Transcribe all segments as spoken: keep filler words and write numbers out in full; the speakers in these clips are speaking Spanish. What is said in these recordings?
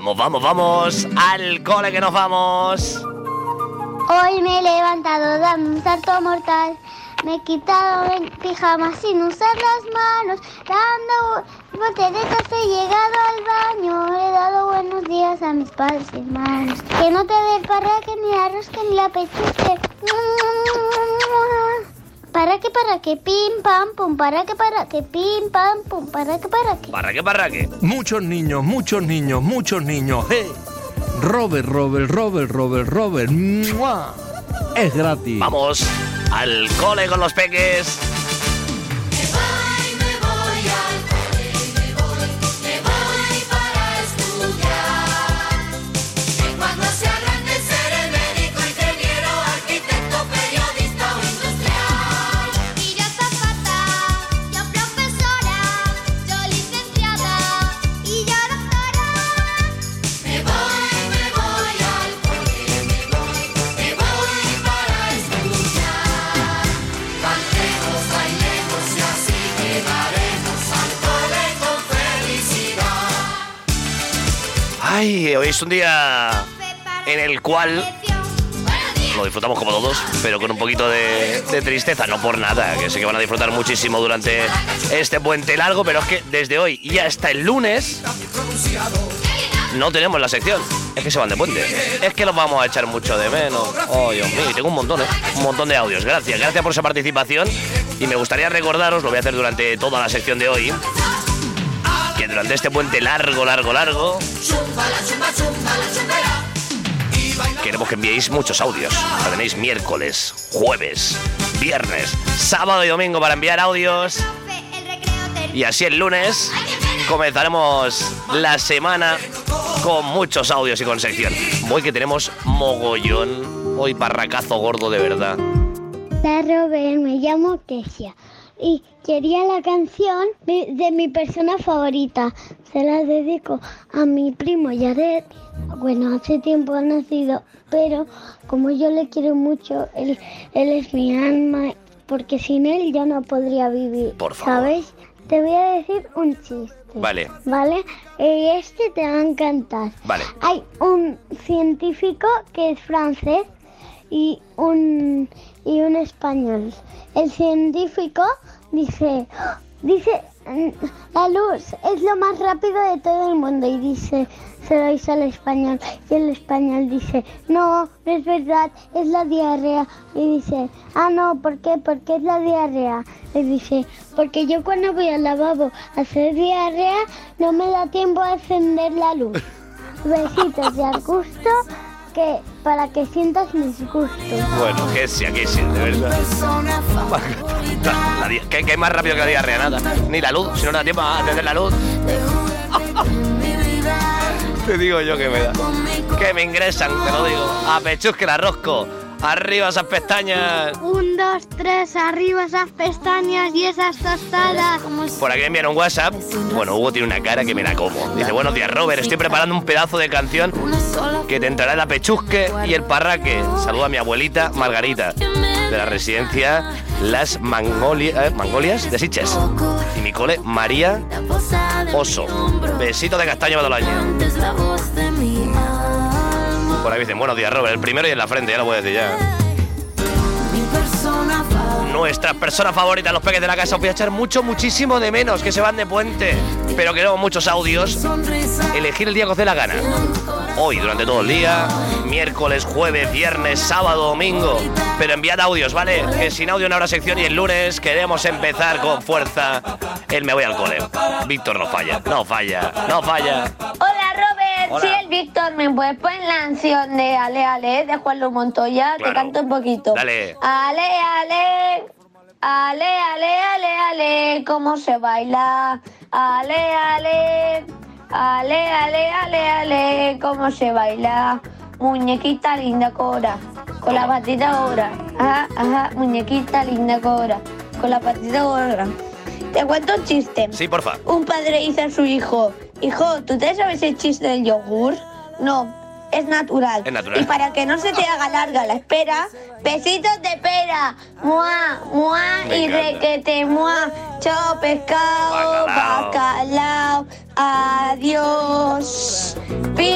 Vamos, vamos, vamos. Al cole que nos vamos. Hoy me he levantado dando un salto mortal. Me he quitado el pijama sin usar las manos. Dando volteretas he llegado al baño. He dado buenos días a mis padres y hermanos. Que no te dé parraque, ni la rosca, ni la pechuche. Para que, para que, pim, pam, pum. Para que, para que, pim, pam, pum. Para que, para que. Para que, para que. Muchos niños, muchos niños, muchos niños. ¡Hey! Robert, Robert, Robert, Robert, Robert. ¡Mua! Es gratis. Vamos al cole con los peques. Me voy, me voy al cole, me voy, me voy para estudiar. Que cuando sea grande seré médico, ingeniero, arquitecto, periodista o industrial. Y yo azafata, yo profesora, yo licenciada y yo doctora. Me voy, me voy al cole, me voy, me voy para estudiar. Cantemos, bailemos y así llegaremos al cole con felicidad. Ay, hoy es un día en el cual lo disfrutamos como todos, pero con un poquito de, de tristeza, no por nada, que sé que van a disfrutar muchísimo durante este puente largo, pero es que desde hoy y hasta el lunes no tenemos la sección. Es que se van de puente. Es que los vamos a echar mucho de menos. Oh, Dios mío, y tengo un montón, ¿eh? Un montón de audios. Gracias, gracias por esa participación. Y me gustaría recordaros, lo voy a hacer durante toda la sección de hoy, que durante este puente largo, largo, largo, queremos que enviéis muchos audios. Lo tenéis miércoles, jueves, viernes, sábado y domingo para enviar audios. Y así el lunes comenzaremos la semana con muchos audios y con sección. Hoy que tenemos mogollón. Hoy parracazo gordo de verdad. Hola Robert, me llamo Kesia y quería la canción de, de mi persona favorita. Se la dedico a mi primo Yared. Bueno, hace tiempo ha nacido, pero como yo le quiero mucho, él, él es mi alma, porque sin él yo no podría vivir. Por favor. ¿Sabes? Te voy a decir un chiste. Vale. ¿Vale? Y este te va a encantar. Vale. Hay un científico que es francés y un y un español. El científico dice, dice, la luz es lo más rápido de todo el mundo, y dice, se lo dice al español, y el español dice, no, no es verdad, es la diarrea. Y dice, ah no, ¿por qué? ¿Por qué es la diarrea? Y dice, porque yo cuando voy al lavabo a hacer diarrea no me da tiempo a encender la luz. Besitos de Augusto, que para que sientas mis gustos. Bueno, que sí, aquí sí, de verdad. La, la, di- que, que es más rápido que la diarrea, nada. Ni la luz, si no da tiempo a encender la luz. Te digo yo que me da. Que me ingresan, te lo digo. A pechusque la rosco. Arriba esas pestañas. Un, dos, tres, arriba esas pestañas y esas tostadas. Por aquí me envían un WhatsApp. Bueno, Hugo tiene una cara que me la como. Dice, buenos días, Robert. Estoy preparando un pedazo de canción que te entrará en la pechusque y el parraque. Saluda a mi abuelita Margarita, de la residencia Las Mangolia- eh, Mangolias de Sitges. Y mi cole, María Oso. Besito de castaño para todo el año. Por ahí dicen, buenos días, Robert. El primero y en la frente, ya lo voy a decir ya. Nuestras personas favoritas, los peques de la casa. Os voy a echar mucho, muchísimo de menos, que se van de puente. Pero queremos muchos audios. Elegir el día que os dé la gana. Hoy, durante todo el día. Miércoles, jueves, viernes, sábado, domingo. Pero enviad audios, ¿vale? Que sin audio no habrá sección. Y el lunes queremos empezar con fuerza el Me Voy al Cole. Víctor no falla, no falla, no falla. Hola Robert, Hola. soy el Víctor. ¿Me puedes poner la canción de Ale Ale de Juan Luis Montoya? Claro. Te canto un poquito. Dale. Ale Ale, Ale Ale Ale Ale, ¿cómo se baila? Ale Ale, Ale Ale Ale Ale, ¿cómo se baila? Muñequita linda cora, con la patita ahora. Ajá, ajá, muñequita linda cora, con la patita ahora. Te cuento un chiste. Sí, porfa. Un padre dice a su hijo, hijo, ¿tú te sabes el chiste del yogur? No, es natural. Es natural. Y para que no se te haga larga la espera, besitos de pera. Mua, mua Me y encanta. requete, mua. Chao pescado, Bacalao. bacalao. Adiós. Pim,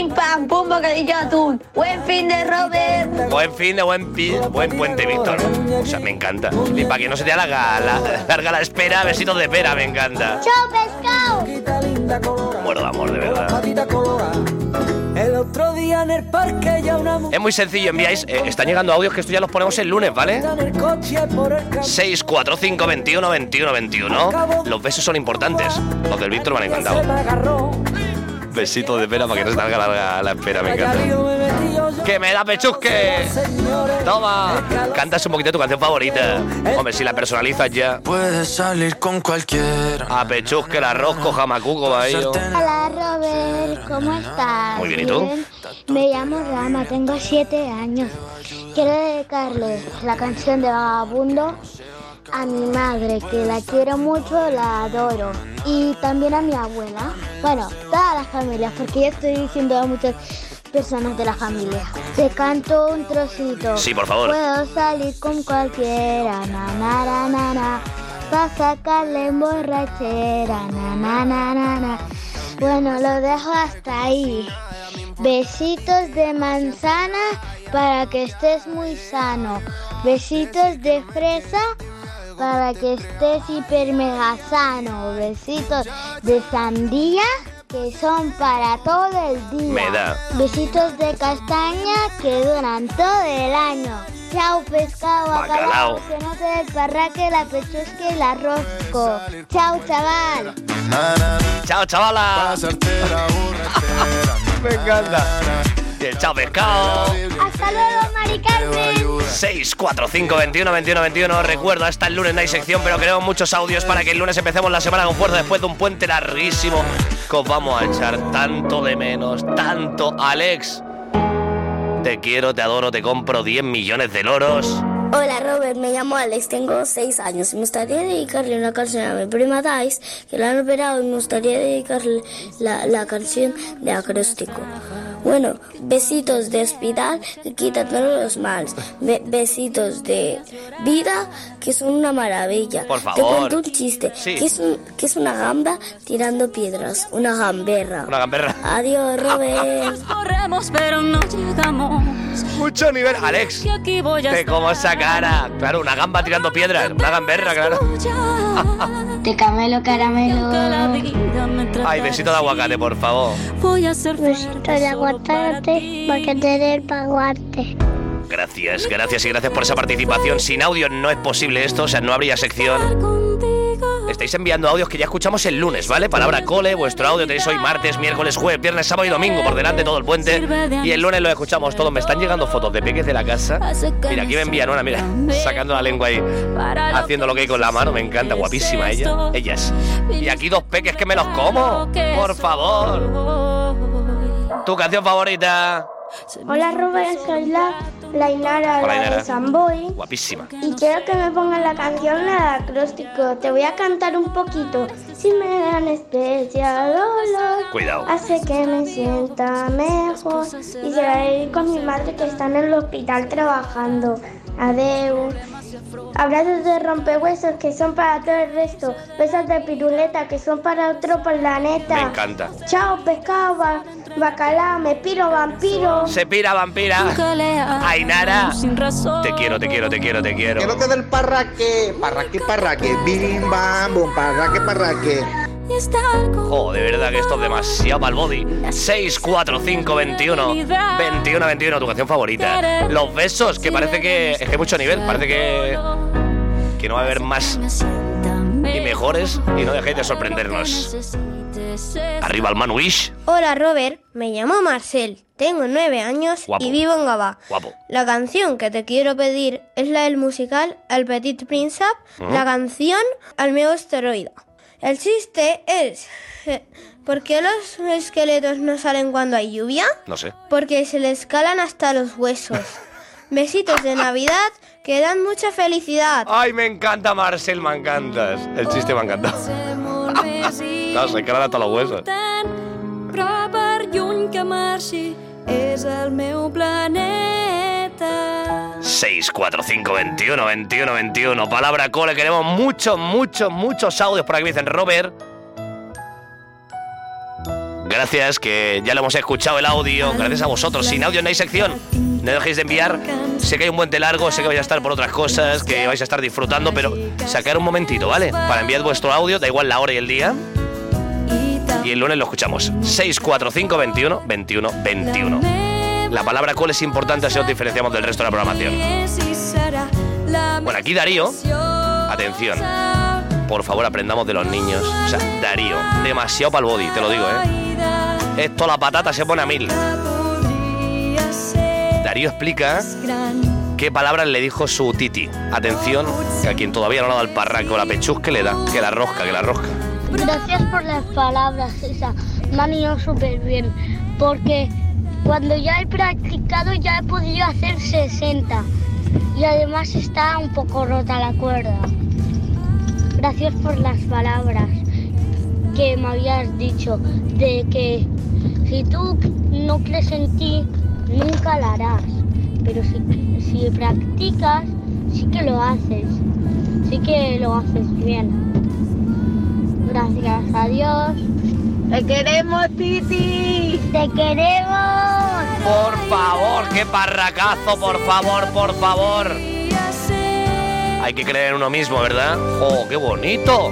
pim pam, pum, bocadillo de atún. Buen fin de Robert. Buen fin de buen, pi, buen puente, Víctor. O sea, me encanta. Y para que no se te haga la, larga la espera, besitos de pera, me encanta. ¡Chao, pescado! Muero de amor, de verdad. El otro día en el parque ya una mujer Es muy sencillo, enviáis. Eh, están llegando audios que esto ya los ponemos el lunes, ¿vale? en el coche por el camino. seis cuatro cinco veintiuno veintiuno veintiuno. Los besos son importantes. Los del Víctor me han Se encantado. me agarró. Besitos de pera para que no se te haga larga la espera, me Allá encanta. lío me metí yo, yo. ¡Que me da pechusque! Señores, Toma, cantas un poquito tu canción favorita. Hombre, si la personalizas ya. Puedes salir con cualquiera. A pechusque, el arroz, jamacuco, va ello. Hola, Robert, ¿cómo estás? Muy bien, ¿y tú? Bien. Me llamo Rama, tengo siete años. Quiero dedicarle la canción de Vagabundo a mi madre, que la quiero mucho, la adoro. Y también a mi abuela. Bueno, toda la familia, porque yo estoy diciendo a muchas personas de la familia. Te canto un trocito. Sí, por favor. Puedo salir con cualquiera, na na na na na, pa' sacarle en borrachera, na na na na na. Bueno, lo dejo hasta ahí. Besitos de manzana para que estés muy sano. Besitos de fresa para que estés hiper mega sano. Besitos de sandía que son para todo el día. Me da. Besitos de castaña que duran todo el año. Chao, pescado, Bacalao. bacalao, que no te dé el parraque, la pechusque y la rosco. Chao, chaval. Chao, chavala. Me encanta. Y el chao, pescado. Hasta luego, Mari Carmen. seis cuatro cinco veintiuno veintiuno veintiuno. Recuerdo, hasta el lunes no hay sección, pero queremos muchos audios para que el lunes empecemos la semana con fuerza después de un puente larguísimo que os vamos a echar tanto de menos, tanto. Alex, te quiero, te adoro, te compro diez millones de loros. Hola Robert, me llamo Alex, tengo seis años y me gustaría dedicarle una canción a mi prima Dice, que la han operado, y me gustaría dedicarle la, la canción de acróstico. Bueno, besitos de hospital que quita todos los males. Be- besitos de vida que son una maravilla. Por Te favor. cuento un chiste. Sí. ¿Qué es, un- qué es una gamba tirando piedras? Una gamberra. Una gamberra. Adiós, Robert. Corremos, pero no llegamos. Mucho nivel. Alex, Y aquí voy a te como esa cara. Claro, una gamba tirando piedras. Una gamberra, claro. De camelo, caramelo. Ay, besito de aguacate, por favor. Voy a ser Besito de aguacate para que te dé el paguarte. Gracias, gracias y gracias por esa participación. Sin audio no es posible esto, o sea, no habría sección. contigo. Estáis enviando audios que ya escuchamos el lunes, ¿vale? Palabra cole, vuestro audio tenéis hoy martes, miércoles, jueves, viernes, sábado y domingo por delante todo el puente. Y el lunes lo escuchamos todo. Me están llegando fotos de peques de la casa. Mira, aquí me envían una, mira, sacando la lengua ahí, haciendo lo que hay con la mano. Me encanta, guapísima ella, ellas. Y aquí dos peques que me los como, por favor. Tu canción favorita. Hola, Robert, soy la, la Inara, Hola, la Inara. de Samboy. Guapísima. Y quiero que me pongan la canción la de acróstico. Te voy a cantar un poquito. Si me dan especial dolor, Cuidado. hace que me sienta mejor. Y se la dedico a mi madre que está en el hospital trabajando. Adeu. Abrazos de rompehuesos que son para todo el resto. Besos de piruleta que son para otro planeta. Me encanta. Chao, pescado, ba- bacalao, me piro, vampiro. Se pira, vampira. Ainara. Te quiero, te quiero, te quiero, te quiero. Que no te dé el parraque, parraque, parraque, bim, bam, bum, parraque, parraque. Oh, de verdad que esto es demasiado para el body. seis cuatro cinco veintiuno veintiuno veintiuno, tu canción favorita. Los besos, que parece que es que hay mucho nivel, parece que que no va a haber más y mejores y no dejéis de sorprendernos. Arriba el Manuish. Hola Robert, me llamo Marcel, tengo nueve años Guapo. y vivo en Gavà. Guapo. La canción que te quiero pedir es la del musical El Petit Príncipe, Ujú. la canción Al meu asteroide. El chiste es, eh, ¿por qué los esqueletos no salen cuando hay lluvia? No sé. Porque se les calan hasta los huesos. Besitos de Navidad que dan mucha felicidad. Ay, me encanta, Marcel, me encantas. El chiste me encanta. No, se calan hasta los huesos. Però per lluny que marxi és el meu planeta. seis cuatro cinco veintiuno veintiuno veintiuno. Palabra cole, queremos muchos, muchos, muchos audios por aquí. Me dicen, Robert, gracias, que ya lo hemos escuchado el audio. Gracias a vosotros. Sin audio no hay sección. No dejéis de enviar. Sé que hay un puente largo, sé que vais a estar por otras cosas, que vais a estar disfrutando, pero sacar un momentito, ¿vale? Para enviar vuestro audio, da igual la hora y el día. Y el lunes lo escuchamos. seis cuatro cinco veintiuno veintiuno veintiuno. La palabra cole es importante, así os diferenciamos del resto de la programación. Bueno, aquí Darío. Atención. Por favor, aprendamos de los niños. O sea, Darío, demasiado pa'l body, te lo digo, ¿eh? Esto, la patata se pone a mil. Darío explica qué palabras le dijo su titi. Atención, que a quien todavía no le ha dado el parraco, la pechus que le da, que la rosca, que la rosca. Gracias por las palabras, esa. Me han ido súper bien. Porque cuando ya he practicado ya he podido hacer sesenta. Y además está un poco rota la cuerda. Gracias por las palabras que me habías dicho. De que si tú no crees en ti, nunca la harás. Pero si, si practicas, sí que lo haces. Sí que lo haces bien. Gracias a Dios. ¡Te queremos, Titi! ¡Te queremos! Por favor, qué parracazo, por favor, por favor. Hay que creer en uno mismo, ¿verdad? ¡Oh, qué bonito!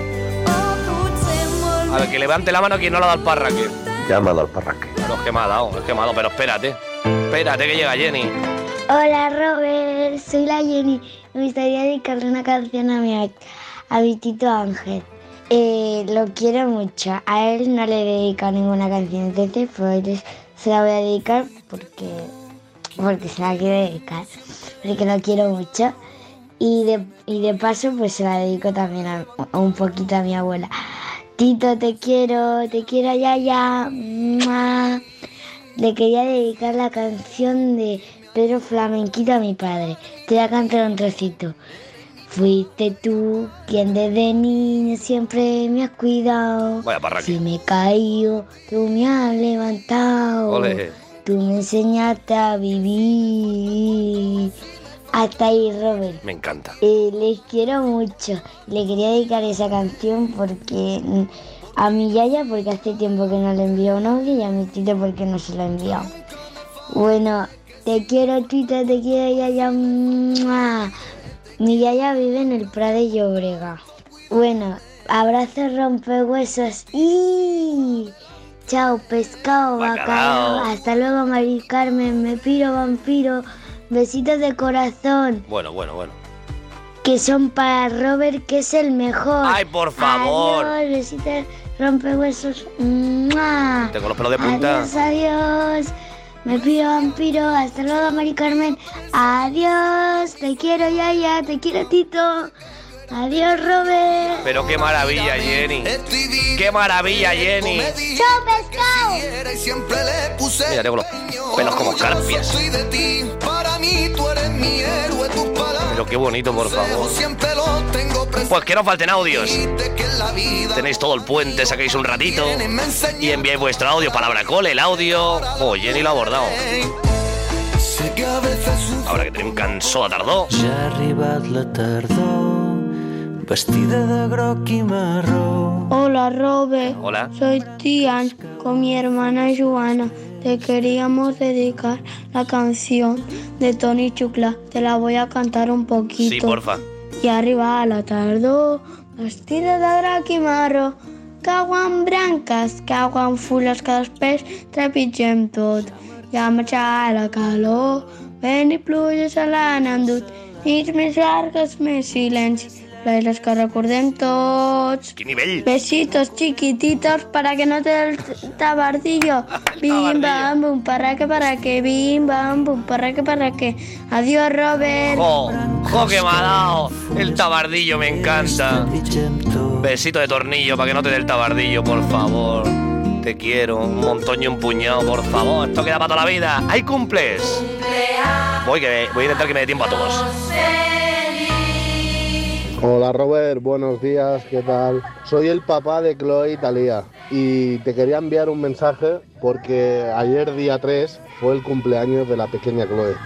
A ver, que levante la mano quien no le ha dado el parraque. Ya me ha dado el parraque. Claro, es que me ha dado, es que me ha dado, pero espérate. Espérate que llega Jenny. Hola, Robert. Soy la Jenny. Me gustaría dedicarle una canción a mi, a mi Tito Ángel. Eh, lo quiero mucho. A él no le he dedicado ninguna canción, entonces pues se la voy a dedicar porque, porque se la quiero dedicar. Porque lo quiero mucho. Y de, y de paso pues se la dedico también a, a un poquito a mi abuela. Tito, te quiero, te quiero ya ya. ¡Mua! Le quería dedicar la canción de Pedro Flamenquito a mi padre. Te voy a cantar un trocito. Fuiste tú quien desde niño siempre me has cuidado. Vaya parraque. Si me he caído, tú me has levantado. Ole. Tú me enseñaste a vivir. Hasta ahí, Robert. Me encanta. Eh, les quiero mucho. Le quería dedicar esa canción porque mm, a mi yaya porque hace tiempo que no le envío un audio y a mi tito porque no se lo he enviado. Bueno, te quiero, Tito, te quiero, yaya. ¡Mua! Mi yaya vive en el Prat de Llobrega. Bueno, abrazos rompehuesos y chao, pescado, bacalao. Bacalao. Hasta luego, Mari Carmen, me piro, vampiro. Besitos de corazón, Bueno, bueno, bueno. que son para Robert, que es el mejor. Ay, por favor. Adiós, besitos rompehuesos. ¡Mua! Tengo los pelos de punta. Adiós, adiós. Me pido vampiro. Hasta luego, Mari Carmen. Adiós. Te quiero, Yaya. Te quiero, Tito. Adiós, Robert. Pero qué maravilla, Jenny. Qué maravilla, Jenny. ¡Chao, pescado! Mira, tengo los pelos como carpias. Pero qué bonito, por favor. Pues que no falten audios. Tenéis todo el puente, saquéis un ratito y enviáis vuestro audio, palabra cole, el audio. Oh, Jenny lo ha abordado. Ahora que tenim cançó de tardor. Ja ha arribat la tardor, vestida de groc i marró. Hola, Robert. Hola. Soy Tian con mi hermana Joana. Te queríamos dedicar la canción de Toni Xuclà. Te la voy a cantar un poquito. Sí, porfa. I arriba a la tardor, vestida de drac i marró, cauen branques, cauen fulles que després trepitgem tot. I ha marxat la calor, vent i pluja se l'han endut, nits més llargues, més silenci, plaers que recordem tots. Quin nivell. Besitos chiquititos para que no te dé el tabardillo. Bim, bam, bum, para que, para que, bim, bam, bum, para que, para que. Adiós, Robert. Oh, oh, que me ha dado el tabardillo, me encanta. Besito de tornillo para que no te dé el tabardillo, por favor. Te quiero, un montón y un puñado, por favor. Esto queda para toda la vida. ¡Hay cumples! Voy, que voy a intentar que me dé tiempo a todos. Hola Robert, buenos días, ¿qué tal? Soy el papá de Chloe y Thalía y te quería enviar un mensaje porque ayer día tres fue el cumpleaños de la pequeña Chloe.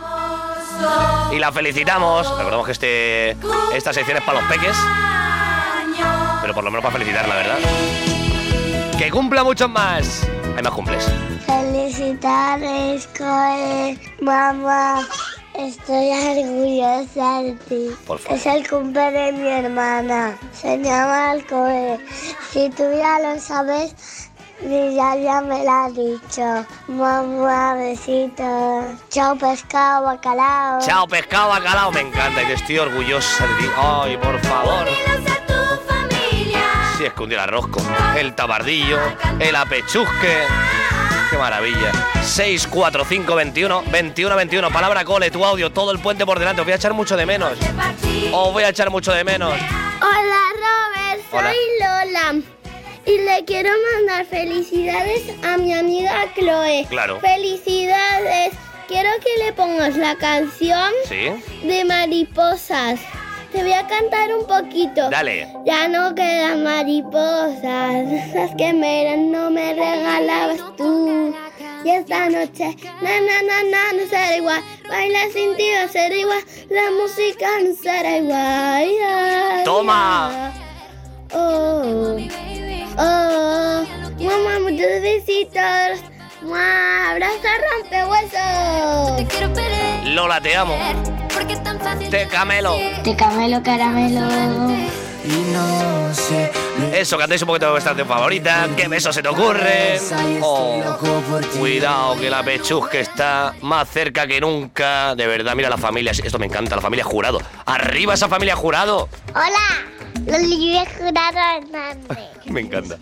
Y la felicitamos. Recordemos que este, esta sección es para los peques, pero por lo menos para felicitarla, ¿verdad? ¡Que cumpla muchos más! Hay más cumples. Felicidades, Coe. Mamá, estoy orgullosa de ti. Por favor. Es el cumple de mi hermana. Se llama Alcoe. Si tú ya lo sabes, ya, ya me lo has dicho. Mamá, besitos. Chao, pescado, bacalao. Chao, pescado, bacalao. Me encanta y te estoy orgullosa de ti. Ay, por favor. Sí, es que un día el arrosco, el tabardillo, el apechusque. Qué maravilla. seis cuatro cinco veintiuno veintiuno veintiuno. Palabra cole, tu audio, todo el puente por delante. Os voy a echar mucho de menos. Os voy a echar mucho de menos. Hola, Robert. Soy Hola. Lola. Y le quiero mandar felicidades a mi amiga Chloe. Claro. Felicidades. Quiero que le pongas la canción ¿Sí? de mariposas. Te voy a cantar un poquito. Dale. Ya no quedan mariposas, las que me no me regalabas tú. Y esta noche, na na na na, no será igual. Bailar sin ti va a ser igual. La música no será igual. Ay, Toma. ay. Oh, oh, mamá, muchos besitos. Mua, abrazo rompehuesos. Lola, te amo. Te camelo. Te camelo caramelo. Y no sé. Eso, cantéis un poquito de vuestra canción favorita. ¿Qué besos se te ocurren? Oh, cuidado, que la pechusque está más cerca que nunca. De verdad, mira la familia. Esto me encanta, la familia Jurado. ¡Arriba esa familia Jurado! Hola, los libres Jurado Hernández. Me encanta.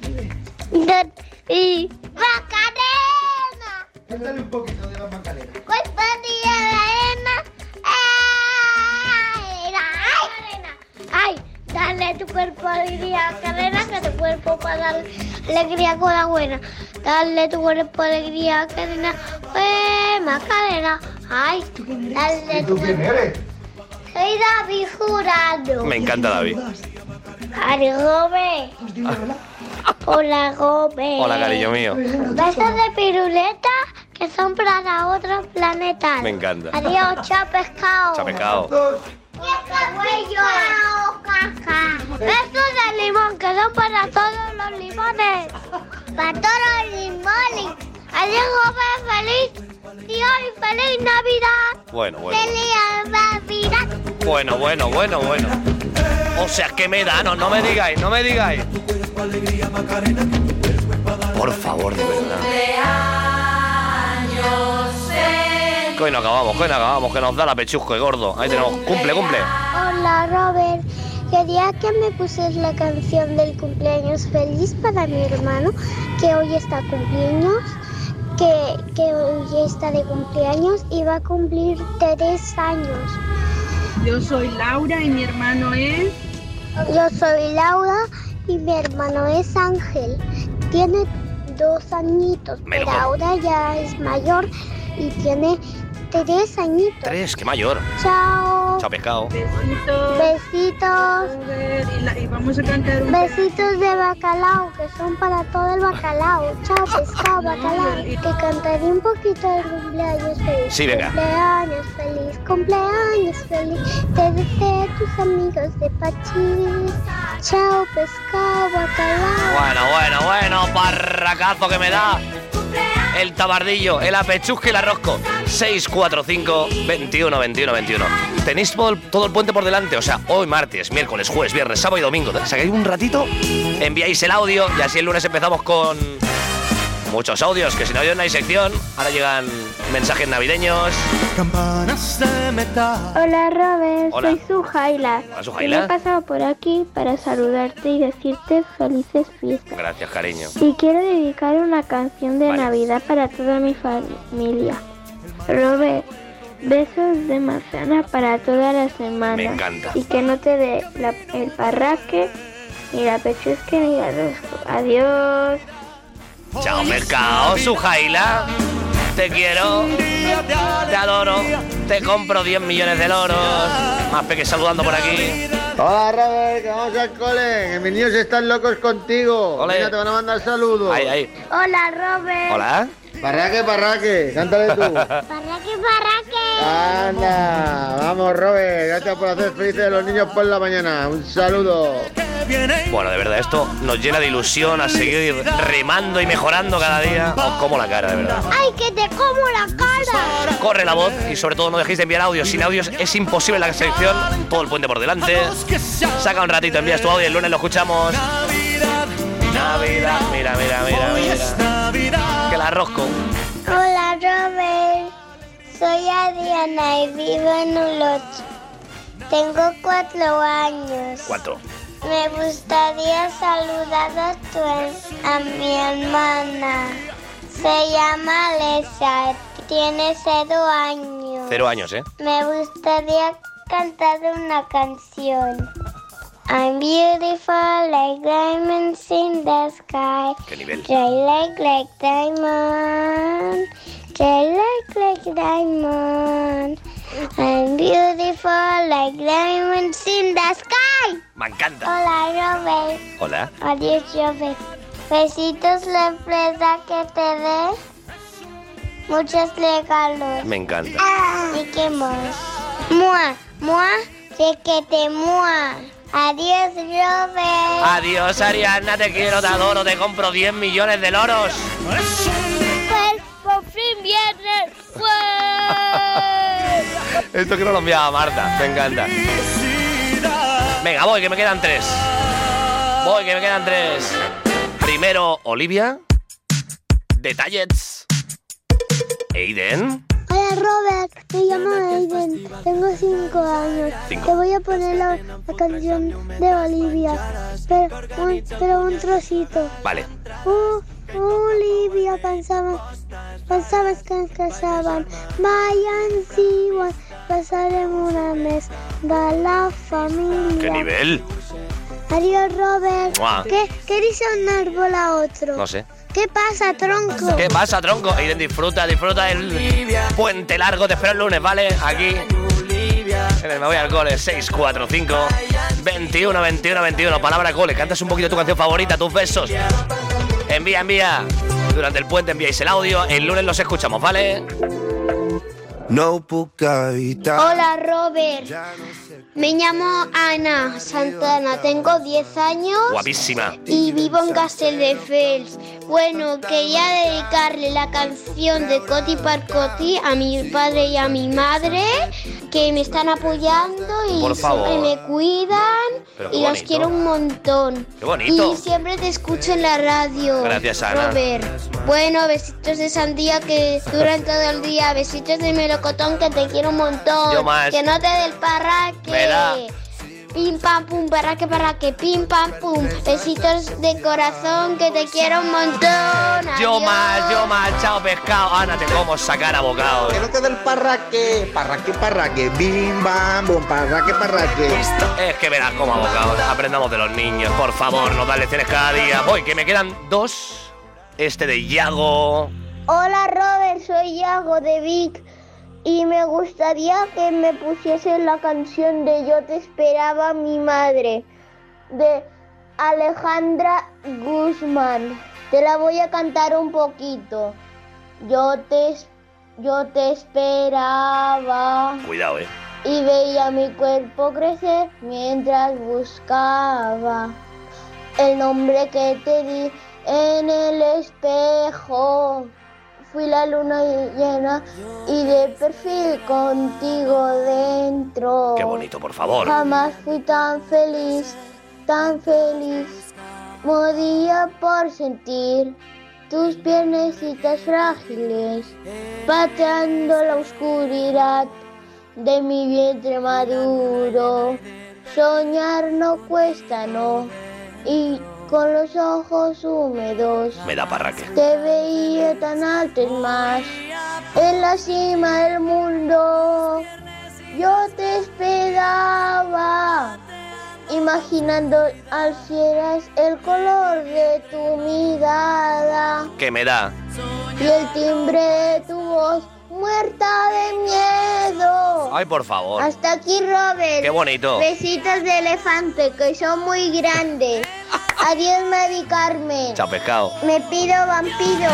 Y Macarena. Cántale un poquito de la Macarena. Cuerpo de arena. Ay, Macarena. Ay, dale tu cuerpo alegría, Macarena, que tu cuerpo para dar alegría con la buena. Dale tu cuerpo alegría, Macarena. Eh, Macarena. Ay, dale tu ¿Quién cuerpo. eres? Soy David Jurado. Me encanta David. Ari Gobe. Hola, Gobe. Hola, cariño mío. Besos de piruleta que son para otros planetas. Me encanta. Adiós, chao, pescado. Chao, pescado. Besos de limón que son para todos los limones. Para todos los limones. Adiós, Gobe, feliz Dios y feliz Navidad. Bueno, bueno. Feliz Navidad. Bueno, bueno, bueno, bueno. O sea, que me da, no, no me digáis, no me digáis. Por favor, de verdad. Que hoy no acabamos, que hoy no acabamos, que nos da la pechusco, gordo. Ahí tenemos, cumple, cumple. Hola, Robert. Quería que me pusieras la canción del cumpleaños feliz para mi hermano, que hoy está cumpleaños, que, que hoy está de cumpleaños y va a cumplir tres años. Yo soy Laura y mi hermano es... Yo soy Laura y mi hermano es Ángel. Tiene dos añitos, Me lo pero como. ahora ya es mayor y tiene tres añitos. Tres, qué mayor. Chao. Chao, pescado. Besitos. Besitos. Y, la- y vamos a cantar un... Besitos de bacalao, que son para todo el bacalao. Chao, pescado, bacalao. Te cantaré un poquito de cumpleaños feliz. Sí, venga. Cumpleaños feliz, cumpleaños feliz. Te deseo a tus amigos de Pachis. Chao, pescado, bacalao. Bueno, bueno, bueno, parracazo que me da el tabardillo, el apechusque y el arrosco. seis cuatro cinco veintiuno veintiuno veintiuno. Tenéis todo el, todo el puente por delante, o sea, hoy martes, miércoles, jueves, viernes, sábado y domingo. Sacáis un ratito, enviáis el audio y así el lunes empezamos con muchos audios, que si no hay sección, ahora llegan mensajes navideños. Campanas de metal. Hola, Robert. Hola. Soy Sujaila. Hola, Y Sujaila. me he pasado por aquí para saludarte y decirte felices fiestas. Gracias, cariño. Y quiero dedicar una canción de Vale. Navidad para toda mi familia. Robert, besos de manzana para toda la semana. Me encanta. Y que no te dé la- el parraque, ni la pechusque, ni la rosco. Adiós. Chao, pescado, Sujaila. Te quiero, te adoro, te compro diez millones de loros. Más peque saludando por aquí. Hola, Robert, que vamos al cole. Que mis niños están locos contigo. Ole. Mira, te van a mandar saludos. Ahí, ahí. Hola, Robert. Hola. Parraque, parraque. Cántale tú. Parraque, parraque. Anda, vamos, Robert. Gracias por hacer felices a los niños por la mañana. Un saludo. Bueno, de verdad, esto nos llena de ilusión a seguir remando y mejorando cada día. Os como la cara, de verdad. ¡Ay, que te como la cara! Corre la voz y sobre todo no dejéis de enviar audios. Sin audios es imposible la selección. Todo el puente por delante. Saca un ratito, envías tu audio y el lunes lo escuchamos. Navidad, mira, mira, mira, mira. Que la rosco. Hola, Robert. Soy Adriana y vivo en Olot. Tengo cuatro años. Cuatro. Me gustaría saludar a, tu, a mi hermana. Se llama Alessa. Tiene cero años. Cero años, ¿eh? Me gustaría cantar una canción. I'm beautiful like diamonds in the sky. ¿Qué nivel? Shine like like diamond. Shine like like diamond. I'm beautiful like diamonds in the sky. Me encanta. Hola, Robert. Hola. Adiós, Robert. Besitos, la empresa que te dé. Muchos regalos. Me encanta. ¿Y qué más? Mua, mua, sé que te mua. Adiós, Robert. Adiós, Ariana, te quiero, te adoro, te compro diez millones de loros. Pues por fin viernes. Esto que no lo enviaba Marta, me encanta. Venga, voy, que me quedan tres. Voy, que me quedan tres. Primero, Olivia. Detalles. Aiden. Hola, Robert. Me llamo Aiden. Tengo cinco años. Cinco. Te voy a poner la, la canción de Olivia. Pero un, pero un trocito. Vale. Uh, Olivia, pensaba, pensabas que ens casaven. Vayan, sí, pasaremos una mes de la familia. ¿Qué nivel? Adiós, Robert. Mua. ¿Qué, ¿Qué dice un árbol a otro? No sé. ¿Qué pasa, tronco? ¿Qué pasa, tronco? Aiden, disfruta, disfruta del puente largo. Te espero el lunes, ¿vale? Aquí. En el Me Voy al Cole. seis cuatro cinco, veintiuno, veintiuno, veintiuno. Palabra cole. Cantas un poquito tu canción favorita, tus besos. Envía, envía. Durante el puente enviáis el audio. El lunes los escuchamos, ¿vale? No puc evitar. Hola, Robert. Me llamo Ana Santana, tengo diez años. Guapísima. Y vivo en Castelldefels. Bueno, quería dedicarle la canción de Coti par Coti a mi padre y a mi madre, que me están apoyando y Por favor. siempre me cuidan. Pero qué Y los bonito. quiero un montón. Qué bonito. Y siempre te escucho en la radio. Gracias, Ana. Robert. Bueno, besitos de sandía que duran todo el día. Besitos de melocotón que te quiero un montón. Yo más. Que no te dé el parraque. Me da. Pim pam pum, parraque, parraque, pim pam pum. Besitos de corazón que te quiero un montón. Yo Adiós. más, yo más. Chao, pescado. Ana, te como sacar a bocados. Que no te dé el parraque, parraque, parraque, bim, bam, bum, parraque, parraque. Es que verás como abocados. Aprendamos de los niños, por favor, nos dan lecciones cada día. Voy, que me quedan dos. Este de Yago. Hola, Robert, soy Yago de Vic. Y me gustaría que me pusiese la canción de Yo te esperaba mi madre, de Alejandra Guzmán. Te la voy a cantar un poquito. Yo te, yo te esperaba Cuidado, eh. y veía mi cuerpo crecer mientras buscaba el nombre que te di en el espejo. Fui la luna llena y de perfil contigo dentro. Qué bonito, por favor. Jamás fui tan feliz, tan feliz. Moría por sentir tus piernecitas frágiles, pateando la oscuridad de mi vientre maduro. Soñar no cuesta, no. Y con los ojos húmedos Me da parraque. te veía tan alto y más, en la cima del mundo. Yo te esperaba, imaginando al fieras el color de tu mirada Que me da. y el timbre de tu voz, muerta de miedo. Ay, por favor. Hasta aquí, Robert. Qué bonito. Besitos de elefante, que son muy grandes. Adiós, Mari Carmen. Chao, pescado. Me pido vampiro.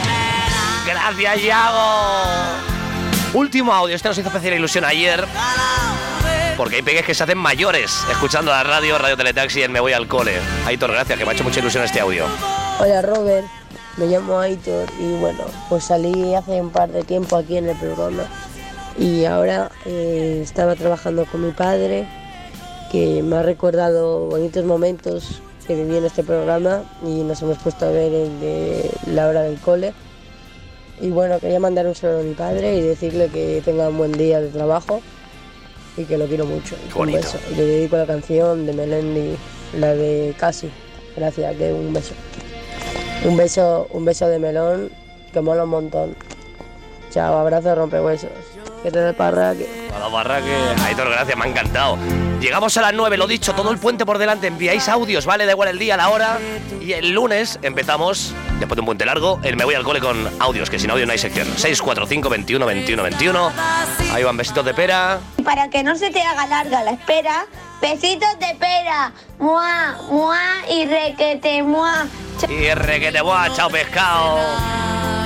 Gracias, Yago. Último audio. Este nos hizo especial ilusión ayer. Porque hay peques que se hacen mayores escuchando la radio, Radio Teletaxi en Me Voy al Cole. Aitor, gracias, que me ha hecho mucha ilusión este audio. Hola Robert, me llamo Aitor y bueno, pues salí hace un par de tiempo aquí en el programa y ahora eh, estaba trabajando con mi padre, que me ha recordado bonitos momentos que viví en este programa y nos hemos puesto a ver el de la hora del cole. Y bueno, quería mandar un saludo a mi padre y decirle que tenga un buen día de trabajo y que lo quiero mucho. Qué bonito. Un beso. Y le dedico la canción de Melendi, la de Casi. Gracias, que un beso. Un beso, un beso de melón que mola un montón. Chao, abrazo, rompehuesos. Que te dé parraque. A la barra que... Aitor, gracias, me ha encantado. Llegamos a las nueve, lo dicho, todo el puente por delante. Enviáis audios, ¿vale? Da igual el día, la hora. Y el lunes empezamos, después de un puente largo, el Me Voy al Cole con audios, que sin audio no hay sección. seis cuatro cinco, veintiuno, veintiuno, veintiuno. Ahí van besitos de pera. Para que no se te haga larga la espera, besitos de pera. Mua, mua y requete, mua. Y requete, buah, chao pescado.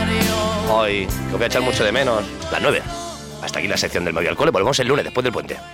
Hoy, que os voy a echar mucho de menos. Las nueve. Hasta aquí la sección del Me Voy al Cole. Volvemos el lunes, después del puente.